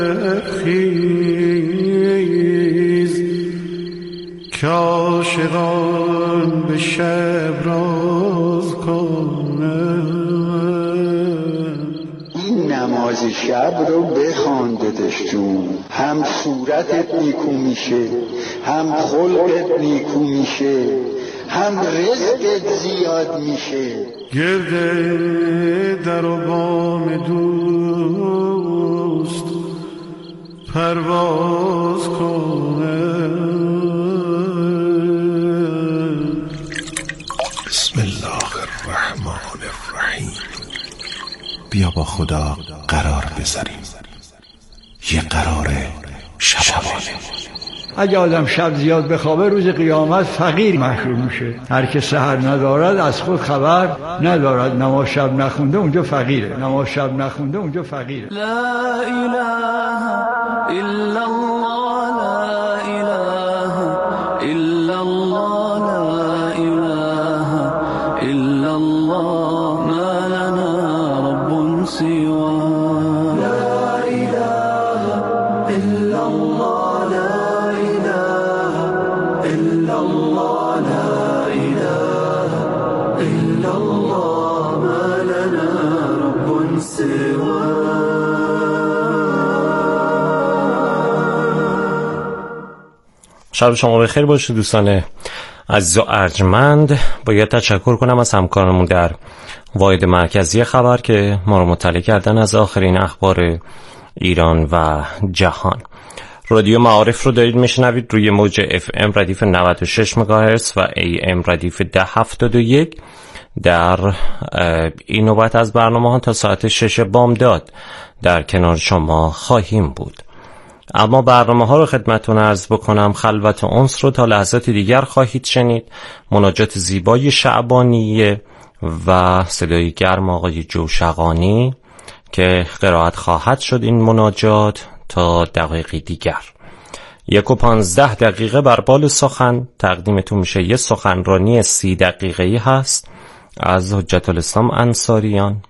خیز که عاشقان به شب راز کنند. این نماز شب رو بخوان داداش جون، هم صورتت نیکو میشه، هم خلقت نیکو میشه، هم رزقت زیاد میشه. گرده در و بام دوست پرواز کنه. بسم الله الرحمن الرحیم. بیا با خدا قرار بذاریم، یه قرار شبانه. اگه آدم شب زیاد بخوابه روز قیامت فقیر محشور میشه. هر که سحر ندارد از خود خبر ندارد. نماز شب نخونده اونجا فقیره، نماز شب نخونده اونجا فقیره. لا اله الا الله، لا اله الا الله، لا اله الا الله، ما لنا رب سواه. لا اله الا الله، لا اله الا الله، لا اله الا الله، ما لنا رب سواه. شب شما بخیر باشه دوستان عزیز و ارجمند. باید تشکر کنم از همکارمون در واحد مرکزی خبر که ما رو مطلع کردن از آخرین اخبار ایران و جهان. رادیو معارف رو دارید میشنوید روی موج FM ردیف 96 مگاهرتز و AM ردیف 1071. در این نوبت از برنامه ها تا ساعت 6 بامداد در کنار شما خواهیم بود. اما برنامه ها رو خدمتتون عرض بکنم. خلوت انس رو تا لحظات دیگر خواهید شنید. مناجات زیبای شعبانیه و صدای گرم آقای جوشقانی که قرائت خواهد شد این مناجات تا دقایقی دیگر. 1:15 بر بال سخن تقدیمتون میشه. یه سخنرانی 30 دقیقه‌ای هست از حجت الاسلام انصاریان.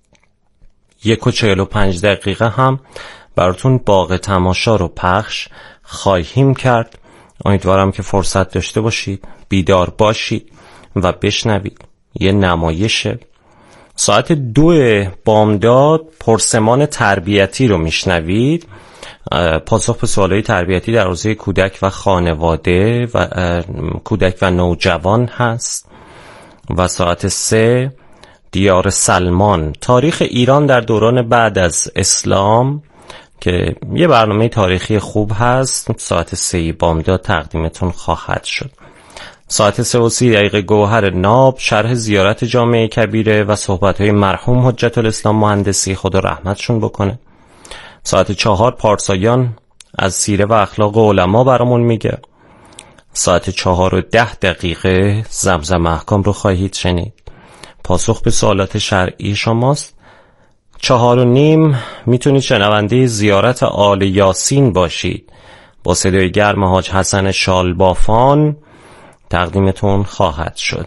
1:45 هم براتون باغ تماشا رو پخش خواهیم کرد. امیدوارم که فرصت داشته باشید، بیدار باشید و بشنوید. یه نمایشه. ساعت 2 بامداد پرسمان تربیتی رو میشنوید. پاسخ به سوالای تربیتی در حوزه کودک و خانواده و کودک و نوجوان هست. و ساعت 3 دیار سلمان، تاریخ ایران در دوران بعد از اسلام که یه برنامه تاریخی خوب هست. ساعت 3 بامداد تقدیمتون خواهد شد. ساعت 3:30 گوهر ناب، شرح زیارت جامعه کبیره و صحبت‌های مرحوم حجت الاسلام مهندسی خدا رحمتشون بکنه. ساعت 4 پارسایان از سیره و اخلاق علما برامون میگه. ساعت 4:10 زمزم احکام رو خواهید شنید. پاسخ به سوالات شرعی شماست. 4:30 میتونید شنونده زیارت آل یاسین باشید. با صدای گرم حاج حسن شالبافان تقدیمتون خواهد شد.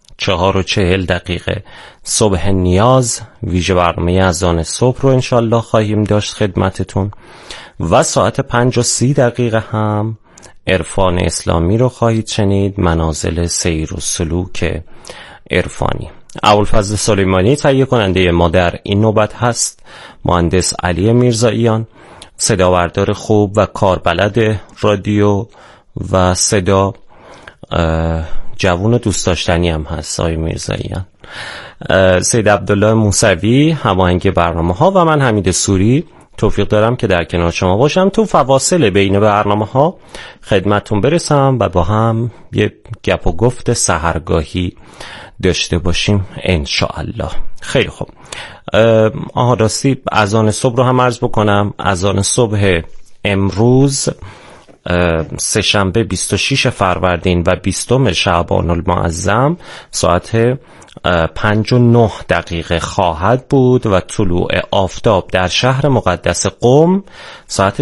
4:40 صبح نیاز، ویژه برنامه اذان صبح رو انشالله خواهیم داشت خدمتتون. و ساعت 5:30 هم عرفان اسلامی رو خواهید شنید، منازل سیر و سلوک عرفانی. ابوالفضل سلیمانی تهیه کننده ما در این نوبت هست. مهندس علی میرزاییان، صداوردار خوب و کاربلد رادیو و صدا، جوون و دوست داشتنی هم هست آقای میرزاییان. سید عبدالله موسوی هماهنگ برنامه ها و من حمید سوری توفیق دارم که در کنار شما باشم. تو فواصل بین برنامه ها خدمتتون برسم و با هم یه گپ و گفت سحرگاهی داشته باشیم انشاءالله. خیلی خوب. راستی اذان صبح رو هم عرض بکنم. اذان صبح امروز سه‌شنبه 26 فروردین و 20 شعبان المعظم ساعت 5:09 خواهد بود و طلوع آفتاب در شهر مقدس قم ساعت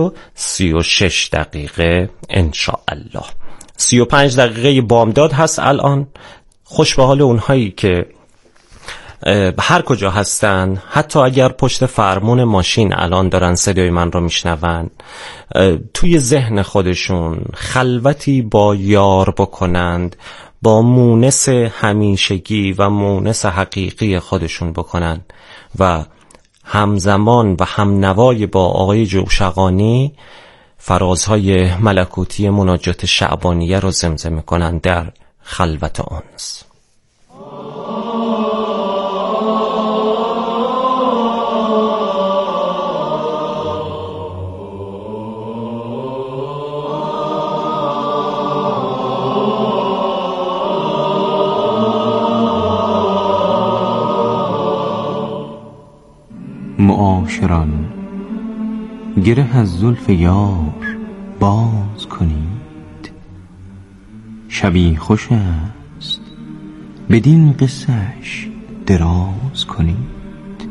6:36 انشاءالله. 35 دقیقه بامداد هست الان. خوش به حال اونهایی که هر کجا هستن، حتی اگر پشت فرمون ماشین الان دارن صدای من رو میشنون، توی ذهن خودشون خلوتی با یار بکنند، با مونس همیشگی و مونس حقیقی خودشون بکنند و همزمان و همنوای با آقای جوشقانی فرازهای ملکوتی مناجات شعبانیه رو زمزمه کنند در خلوت انس. معاشران، گره از زلف یار باز کنید، شبی خوش است بدین قصه‌اش دراز کنید.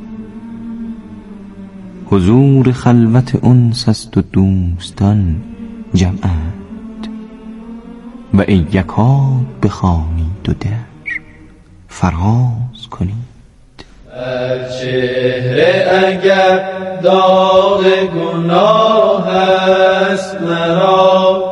حضور خلوت انس است و دوستان جمعند، و ای یکاد بخوانید و در فراز کنید. بر چهره اگر داغ گناه است مرا،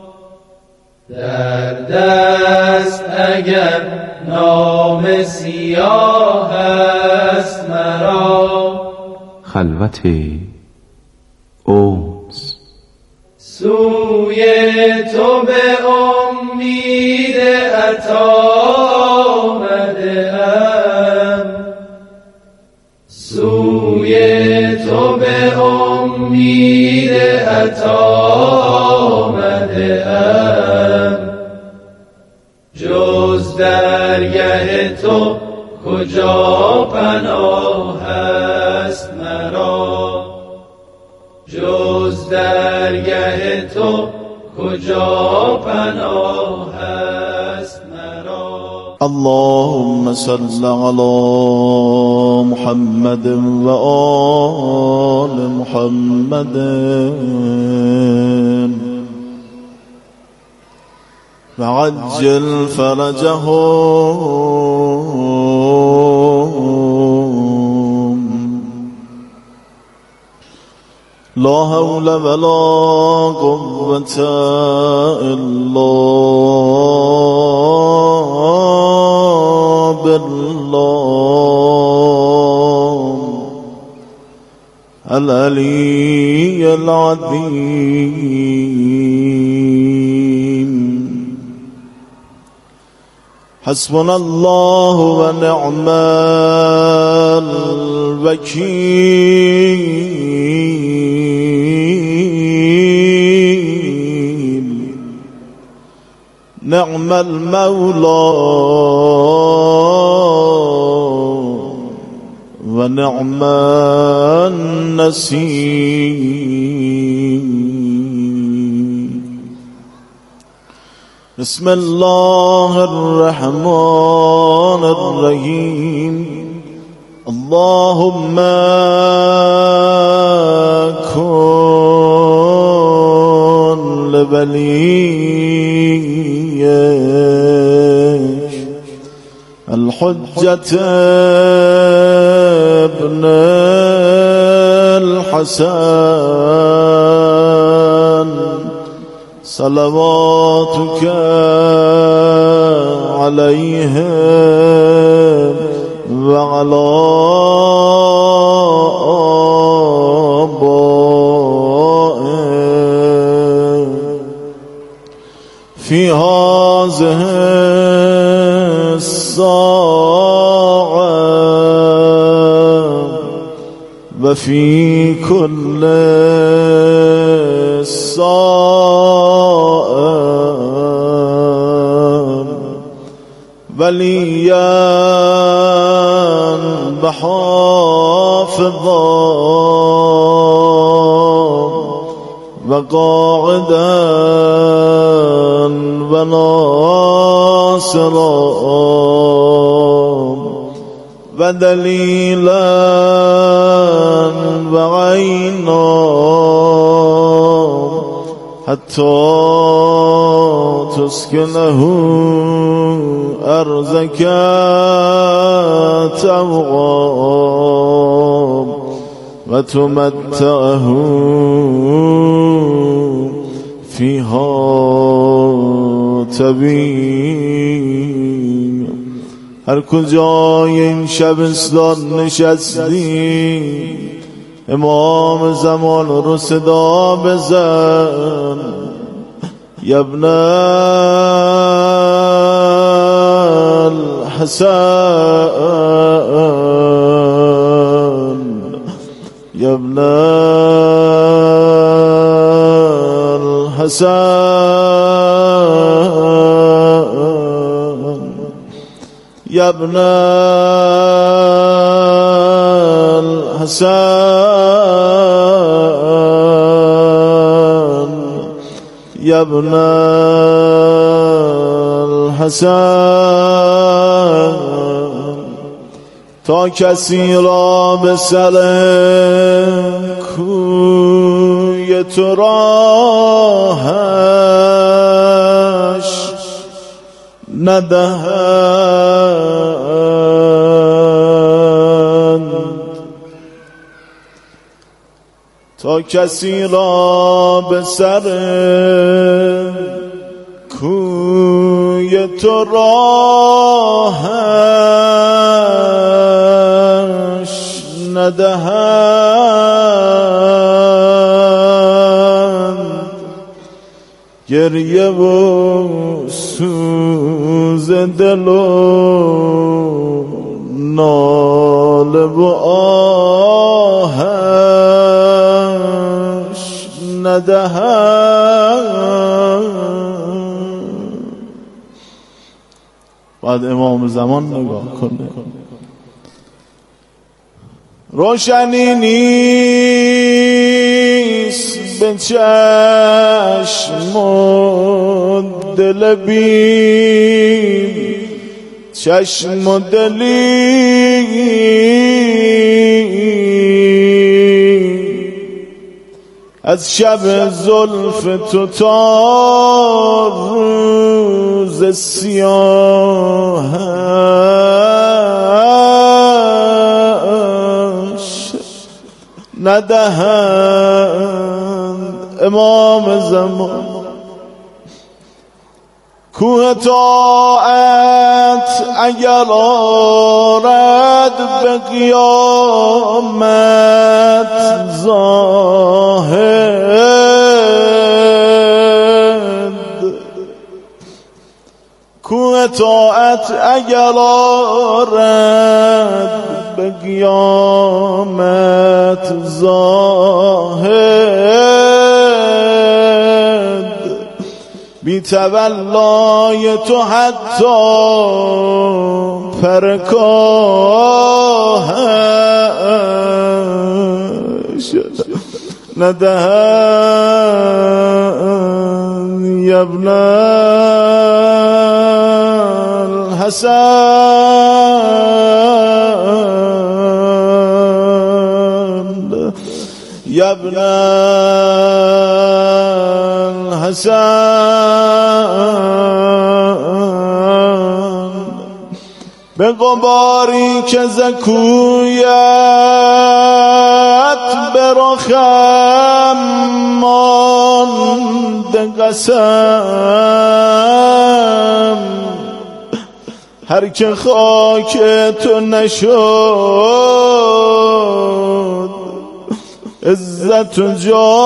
در دست اگر نام سیاه است مرا، خلوت انس سوی تو به امید عطا آمده‌ام، سوی تو به امید عطا آمده‌ام، جز درگه تو کجا پناه است مرا، جز درگه تو کجا پناه است مرا. اللهم صل على محمد و آل محمد و عجل فرجهم. لا حول ولا قوة إلا بالله العلي العظيم. حسبنا الله ونعم الوكيل، نعم المولى ونعم النصير. بسم الله الرحمن الرحيم. اللهم كن لوليك الحجة ابن الحسن صلواتك عليه وعلى آبائه في هذه الساعة وفي كل ساعة وليا وحافظا وقاعدا وناصرا ودليلا وعينا حتى تسكنه أرزك تبغى وتمتعه فيها تبین. هر کجای این شبستان نشستی امام زمان رو صدا بزن. یا ابن الحسن یا ابن الحسن یا ابن الحسن یا ابن الحسن. تا کسی را به سر کوی تو راهش ندهند، تا کسی را به سر کوی تو راهش ندهند. گریه و سوز دل و ناله و آهش ندهند. بعد امام زمان نگاه کنه، روشنی نیست به چشم و دل بی، چشم و دلی از شب زلف تو تا روز سیاهش ندهند. امام زمان کوه طاعت اگر آرد به قیامت زاهد، کوه طاعت اگر آرد به قیامت زاهد، بی تولای تو حتی پرکاهش ندهند. یا ابن الحسن یا ابن الحسن. به غباری که زکویت به رخم مانده قسم، هر که خاک تو نشد عزت و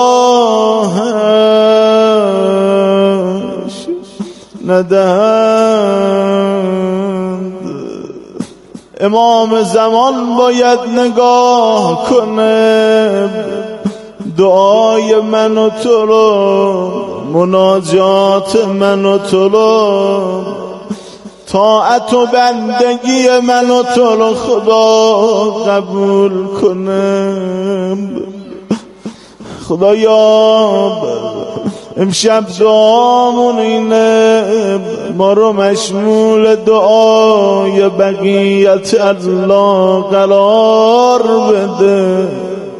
جاهش ندهند. امام زمان باید نگاه کنه دعای من و تو رو، مناجات من و تو رو، طاعت و بندگی من و تو رو خدا قبول کنه. خدایا امشب دعامون اینه، ما رو مشمول دعای بقیت الله قرار بده.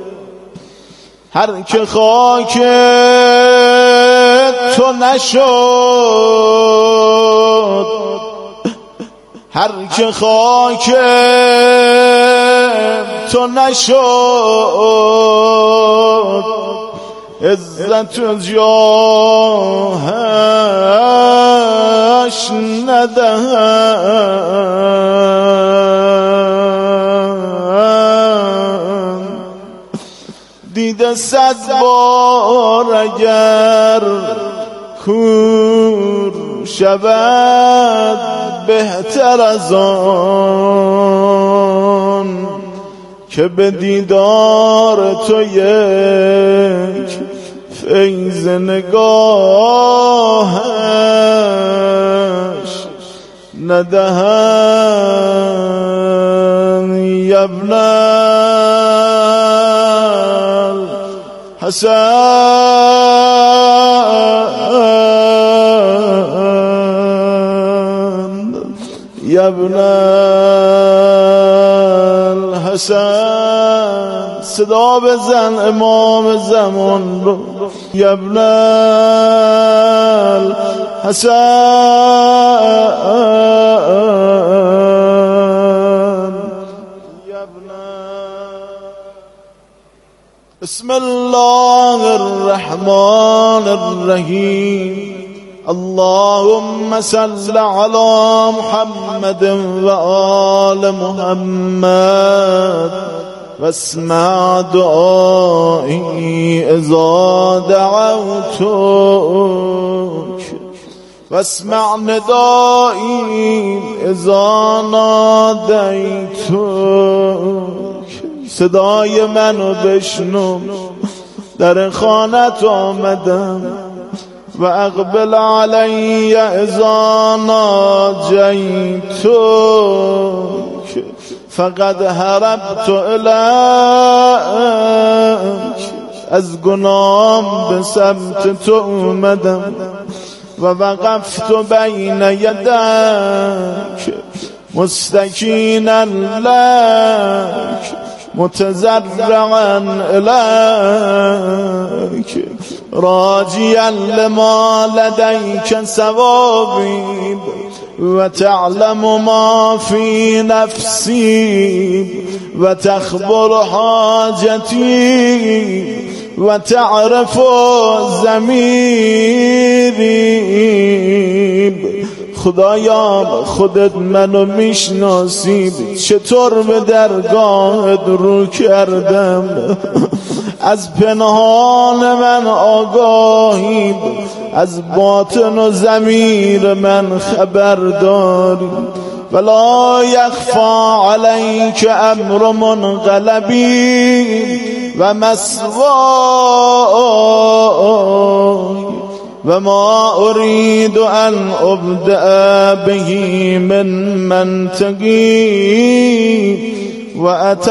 هر که خاک تو نشد هر که خاک تو نشد عزت و جاهش ندهند. دیده 100 بار اگر کور شود بهتر از آن که به دیدار تو یک فیض نگاهش ندهند. یبن الحسن یبن الحسن، صدا بزن امام زمان رو. یبن الحسن یبن. بسم الله الرحمن الرحیم. اللهم صل على محمد وآل محمد واسمع دعائي إذا دعوتك واسمع ندائي إذا ناديتك. صدای منو بشنو، در خانت آمدم و اقبل علی اذا ناجیتک فقد هربت الیک. از گناهم به سمت تو اومدم و وقفت بین یدک مستکینا لک متضرعا الیک راجیا لما لدیک ثوابی و تعلم ما فی نفسی و تخبر حاجتی و تعرف ضمیری. خدایا خودت منو میشناسی، چطور به درگاهت رو کردم. از پنهان من آگاهی، از باطن و ضمیر من خبر داری. ولا یخفی علیک امر منقلبی و مسوای و ما اريد ان ابدأ به من منطقی و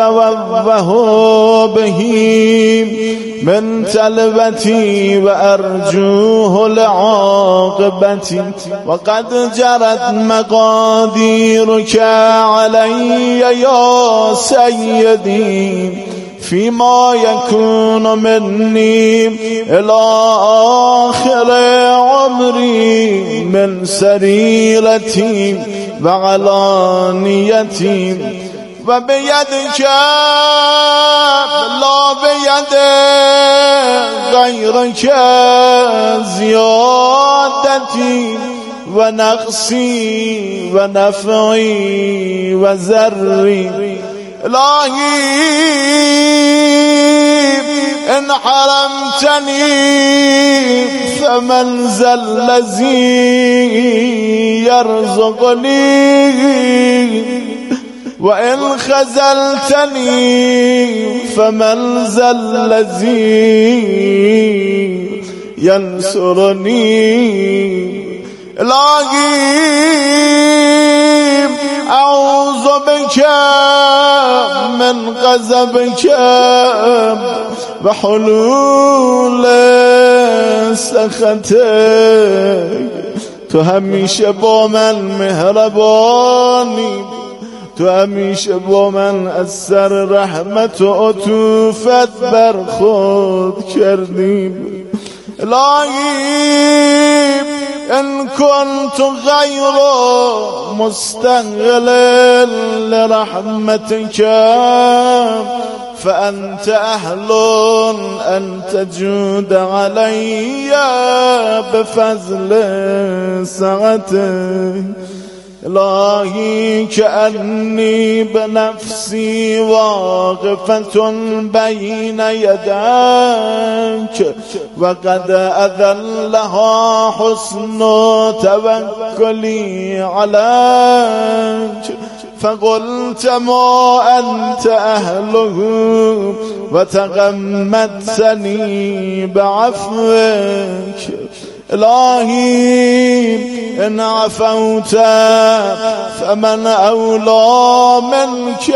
اتوبه به من طلبتی و ارجوه لعاقبتی و قد جرت مقادیرک علی یا سیدی فيما يكون مني إلى آخر عمري من سريرتي وعلانيتي وبيدك لا بيد غيرك زيادتي ونقصي ونفعي وزري. إلهي إن حرمتني فمن ذا الذي يرزقني وإن خذلتني فمن ذا الذي ينصرني. إلهي أعوذ بك من غضبك وحلول سخطك. تو همیشه با من مهربانی، تو همیشه با من از سر رحمت و عطوفت برخورد کردی. الهی إن كنت غير مستغل لرحمتك فأنت أهل أن تجود علي بفضل سعتك إلهي كأني بنفسي واقفة بين يديك وقد أذلها حسن توكلي عليك فقلت ما أنت أهله وتغمدتني بعفوك إلهي إن عفوت فمن أولى منك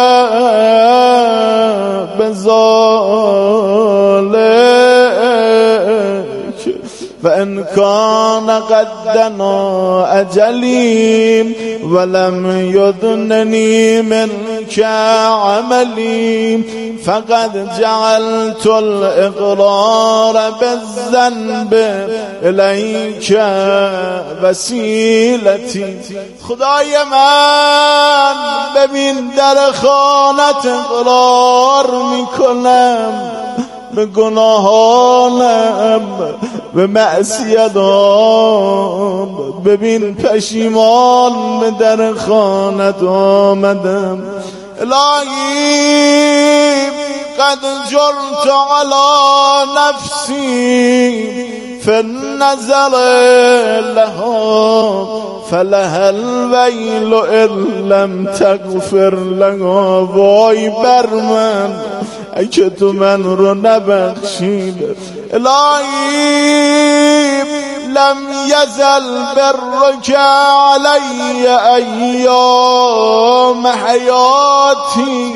بذلك فإن كان قد دنا أجلي ولم يدنني منك عملي فقد جعلت الإقرار بالذنب إليك وسيلتي خدای من ببین در خانت اقرار میکنم به گناهانم به معصیتام ببین پشیمان به در خانت آمدم الهی قد جرت على نفسي في النظر لها فلها الويل إن لم تغفر لها وای بر من اگه تو من رو نبخشید الهی لم يزل برك علي أيام حياتي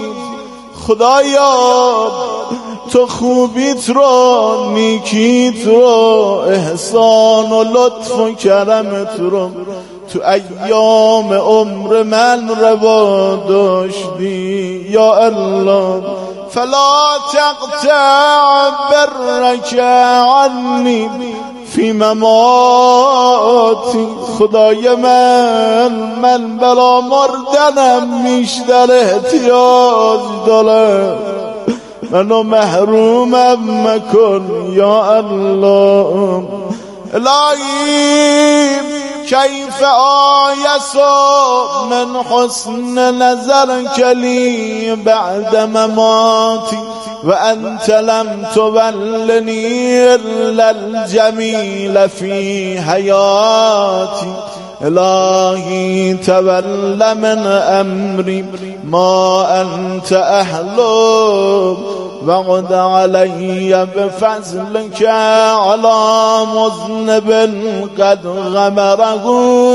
خدایا تو خوبیت رو نیکیت رو احسان و لطف و کرمت رو تو ایام عمر من روا داشتی یا الله فلا تقطع برك عني فی مماتی خدای من بلا مردنم بیشتر احتیاج دارم منو محرومم مکن یا الله الهی کیف آیس من حسن نظرک لی بعد مماتی وأنت لم تولني إلا الجميل في حياتي إلهي تول من أمري ما أنت أهله وقد علي بفضلك على مذنب قد غمره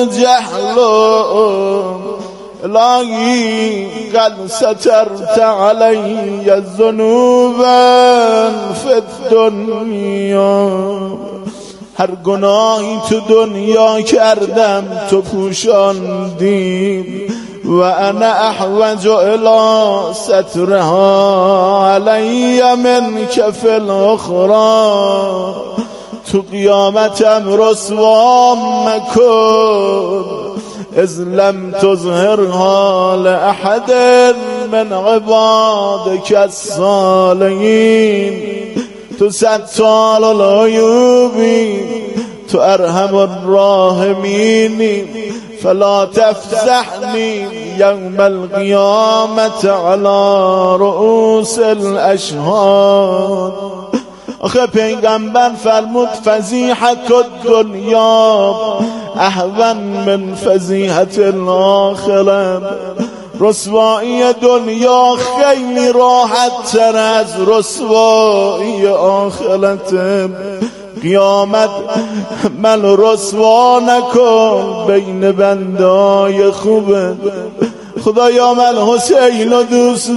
جهله إلهي قد سترت علي الذنوب في الدنيا هر گناهی تو دنیا کردم تو پوشاندی و انا احوج الى سترها علی منک فی الاخرى تو قیامتم رسوام مکن اذ لم تظهرها لأحد من عبادك الصالحين تو ستار العیوبی تو ارحم الراحمین فلا تفزحني يوم القيامة على رؤوس الاشهاد آخه پیغمبر فرمود فضیحت الدنیا اهون من فضیحت الاخره رسوایی دنیا خیلی راحت تر از رسوایی آخرت قیامت من رسوا نکن بین بندای خوبه خدایا من حسین رو دوست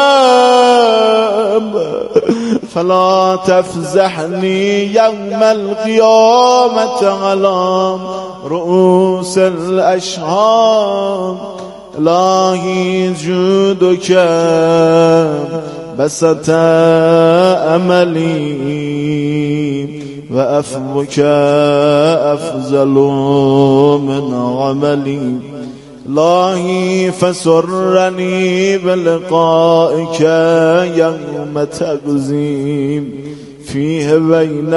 دارم فلا تفزحنی یوم القیامت علی رؤوس الاشهاد الهی جودک بسط املی و عفوک افضل من عملی الهی فسرنی بلقائک یوم تقزیم فیه بین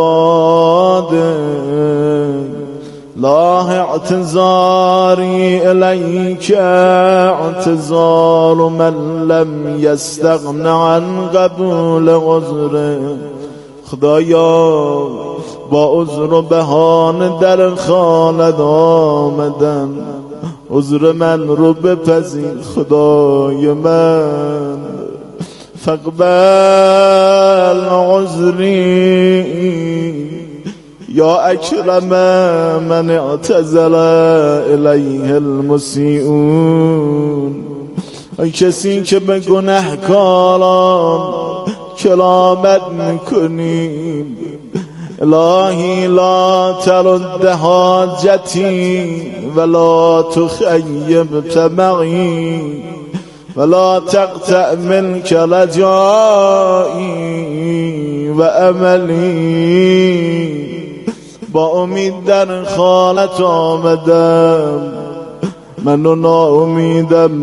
عبادک لا اعتذاری الیک اعتذار من لم یستغن عن قبول عذره. خدایا با عذر و بهانه در خانه آمدن، عذر من رو بپذیر خدای من. فاقبل عذری یا اکرم من اعتذر الیه المسیئون. ای کسی که به گنهکاران کرامت میکنیم، الهی لا ترد حاجتی ولا تخیب طمعی ولا تقطع منك رجایی و املی. با امید در خانت آمدم، منو ناامیدم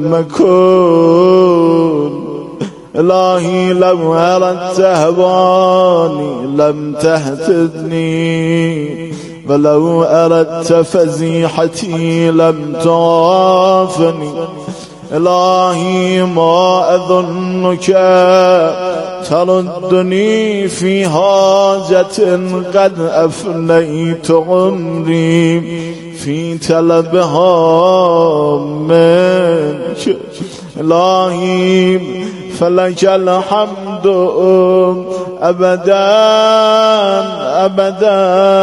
مکن. الهی لو اردت هوانی لم تهتدنی ولو اردت فضیحتی لم تعافنی. الهی ما اظنک تردنی فی حاجت قد افنیت عمری فی طلبها منک. الهی فلک الحمد ابدا ابدا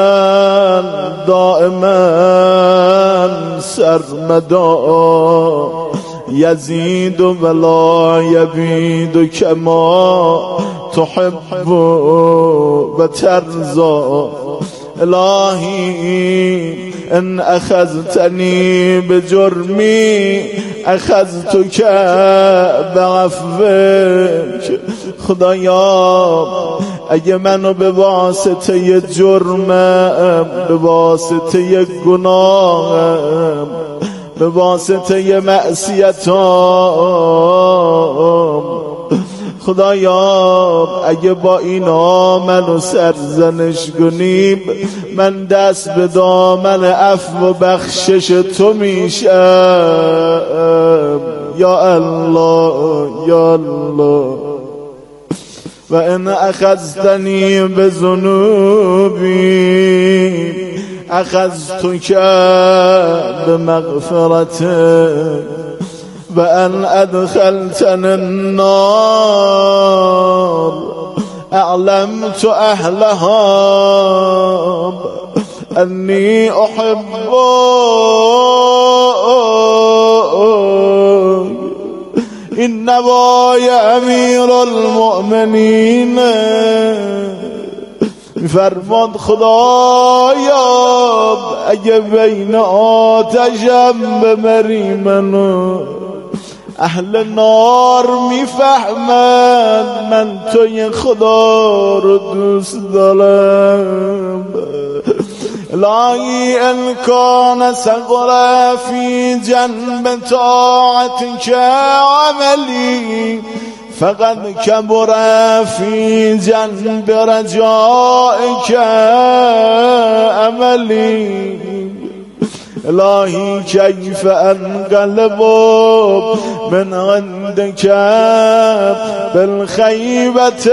دائما سرمدا یزید ولا یبید کما تحب و ترضا. الهی ان اخذتنی بجرمی اخذتک بعفوک. خدایا اگه منو به واسطه جرمم، به واسطه گناهم، به واسطه معصیتام، خدایا اگه با اینا منو سرزنش کنیم، من دست به دامن عفو و بخشش تو میشم. یا الله یا الله. و ان اخذتنی بذنوبی اخذتک بمغفرتک و ان ادخلتنی النار اعلمت اهلها انی احبک. این نوای امیر المؤمنین فرماد خدایا اگه بین آتشم بمری منو، اهل نار میفهمن من توی خدا رو دوست دارم. الهی ان کان صغر فی جنب طاعتک عملی فقد کبر فی جنب رجائک عملی. الهی کیف انقلب من عندک بالخیبت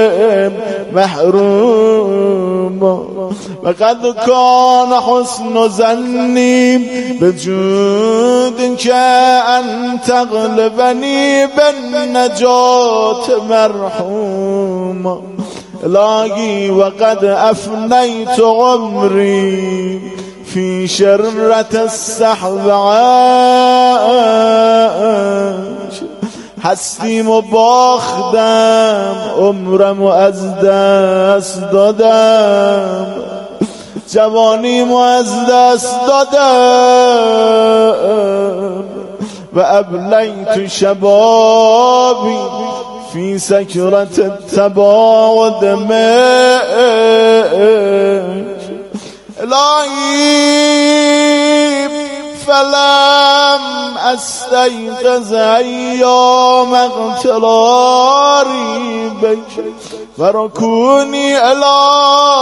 محروم وقد کان حسن ظنی بجودک ان تغلبنی بالنجات مرحوم. الهی وقد افنیت عمری فی شرة السحوعاش. هستیم و باختم، عمرم و از دست دادم، جوانیم و از دست دادم و ابلیت شبابی فی سکرة التباعد الهی فلم استيقظ ایام اغتراری بک و رکونی الهی